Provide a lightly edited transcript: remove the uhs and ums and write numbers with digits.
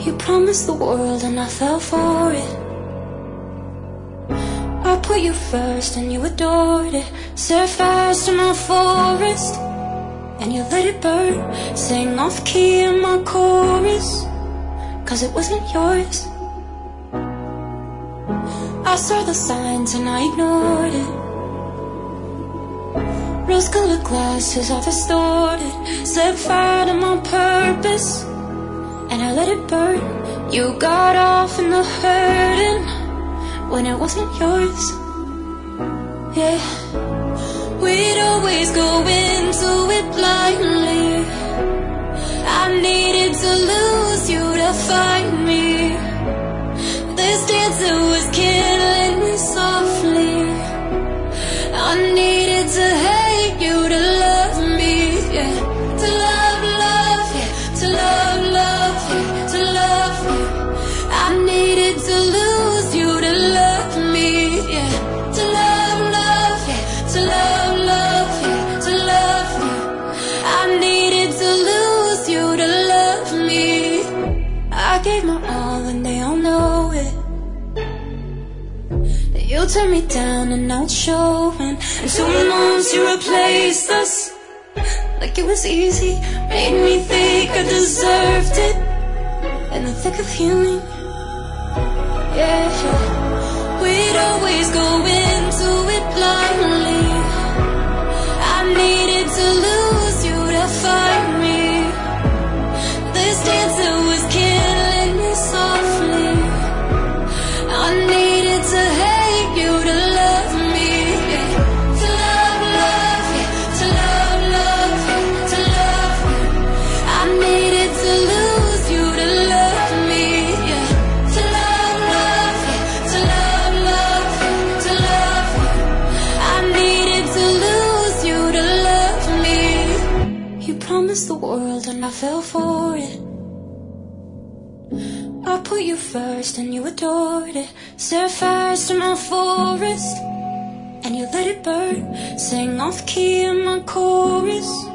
You promised the world and I fell for it. I put you first and you adored it. Set fires to my forest and you let it burn. Sang off key in my chorus, cause it wasn't yours. I saw the signs and I ignored it. Rose-colored glasses are distorted. Set fire to my purpose and I let it burn. You got off in the hurting when it wasn't yours. Yeah, we'd always go into it blindly. I needed to lose you to find me. This dancer was killing me softly. I needed to hate you to love me, yeah. To love, love, yeah. To love, love, yeah. To love you. I needed to lose you to love me, yeah. To love, love, yeah. To love, love, yeah. To love you. I needed to lose you to love me. I gave my all and they all know it. You turned me down and now it's showing. And 2 months you replaced us like it was easy. Made me think I deserved it in the thick of healing. Yeah, we'd always go into it blindly. I needed to lose you to find me. This dancer was killing me softly. I needed to hate you to love me, yeah. To love, love, yeah. To love, love, yeah. To love you. I needed to lose you to love me, yeah. To love, love, yeah. To love, love, yeah. To love you. I needed to lose you to love me. You promised the world and I fell for it. I put you first and you adored it. Set fires to my forest and you let it burn. Sang off key in my chorus,